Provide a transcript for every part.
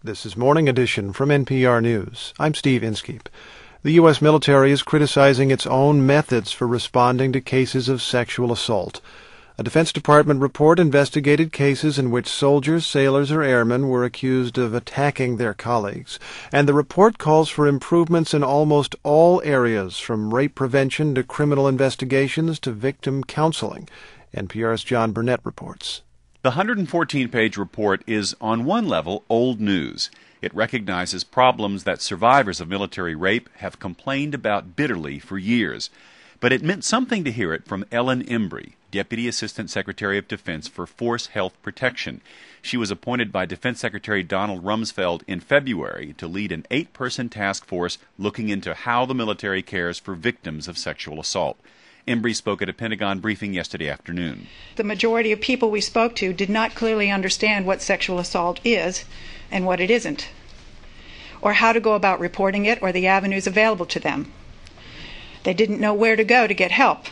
This is Morning Edition from NPR News. I'm Steve Inskeep. The U.S. military is criticizing its own methods for responding to cases of sexual assault. A Defense Department report investigated cases in which soldiers, sailors, or airmen were accused of attacking their colleagues, and the report calls for improvements in almost all areas, from rape prevention to criminal investigations to victim counseling. NPR's John Burnett reports. The 114-page report is, on one level, old news. It recognizes problems that survivors of military rape have complained about bitterly for years. But it meant something to hear it from Ellen Embry, Deputy Assistant Secretary of Defense for Force Health Protection. She was appointed by Defense Secretary Donald Rumsfeld in February to lead an 8-person task force looking into how the military cares for victims of sexual assault. Embry spoke at a Pentagon briefing yesterday afternoon. The majority of people we spoke to did not clearly understand what sexual assault is and what it isn't, or how to go about reporting it or the avenues available to them. They didn't know where to go to get help,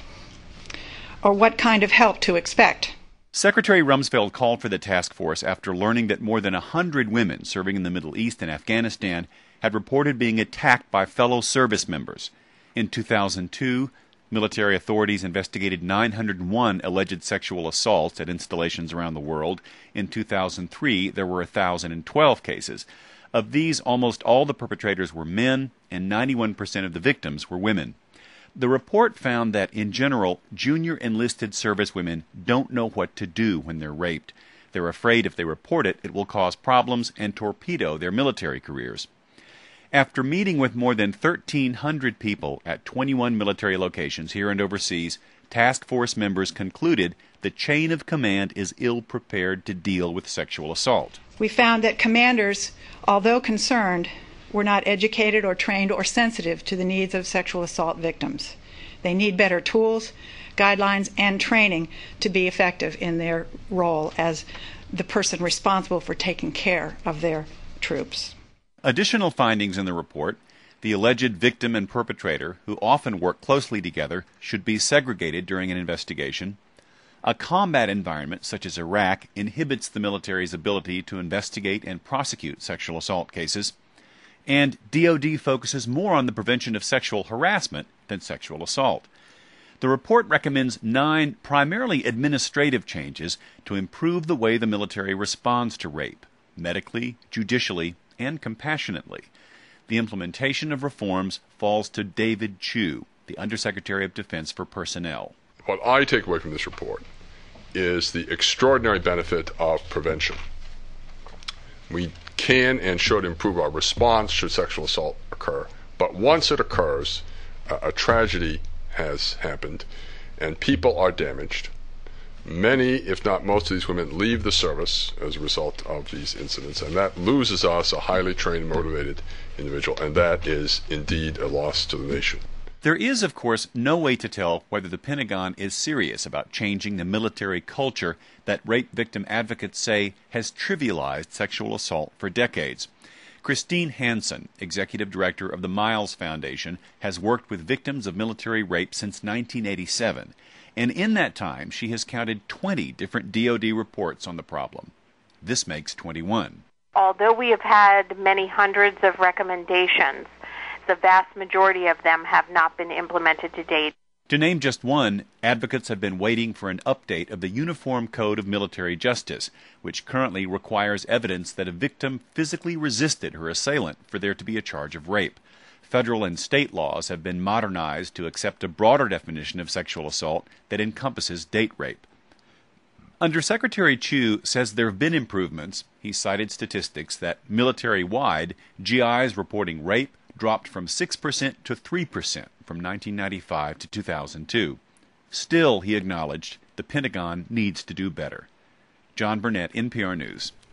or what kind of help to expect. Secretary Rumsfeld called for the task force after learning that more than 100 women serving in the Middle East and Afghanistan had reported being attacked by fellow service members. In 2002, military authorities investigated 901 alleged sexual assaults at installations around the world. In 2003, there were 1,012 cases. Of these, almost all the perpetrators were men, and 91% of the victims were women. The report found that, in general, junior enlisted servicewomen don't know what to do when they're raped. They're afraid if they report it, it will cause problems and torpedo their military careers. After meeting with more than 1,300 people at 21 military locations here and overseas, task force members concluded the chain of command is ill-prepared to deal with sexual assault. We found that commanders, although concerned, were not educated or trained or sensitive to the needs of sexual assault victims. They need better tools, guidelines, and training to be effective in their role as the person responsible for taking care of their troops. Additional findings in the report: the alleged victim and perpetrator, who often work closely together, should be segregated during an investigation. A combat environment such as Iraq inhibits the military's ability to investigate and prosecute sexual assault cases. And DoD focuses more on the prevention of sexual harassment than sexual assault. The report recommends 9 primarily administrative changes to improve the way the military responds to rape, medically, judicially, and compassionately. The implementation of reforms falls to David Chu, the Undersecretary of Defense for Personnel. What I take away from this report is the extraordinary benefit of prevention. We can and should improve our response should sexual assault occur, but once it occurs, a tragedy has happened and people are damaged. Many, if not most of these women leave the service as a result of these incidents, and that loses us a highly trained, motivated individual, and that is indeed a loss to the nation. There is, of course, no way to tell whether the Pentagon is serious about changing the military culture that rape victim advocates say has trivialized sexual assault for decades. Christine Hansen, executive director of the Miles Foundation, has worked with victims of military rape since 1987. And in that time, she has counted 20 different DoD reports on the problem. This makes 21. Although we have had many hundreds of recommendations, the vast majority of them have not been implemented to date. To name just one, advocates have been waiting for an update of the Uniform Code of Military Justice, which currently requires evidence that a victim physically resisted her assailant for there to be a charge of rape. Federal and state laws have been modernized to accept a broader definition of sexual assault that encompasses date rape. Undersecretary Chu says there have been improvements. He cited statistics that military-wide, GIs reporting rape dropped from 6% to 3% from 1995 to 2002. Still, he acknowledged, the Pentagon needs to do better. John Burnett, NPR News.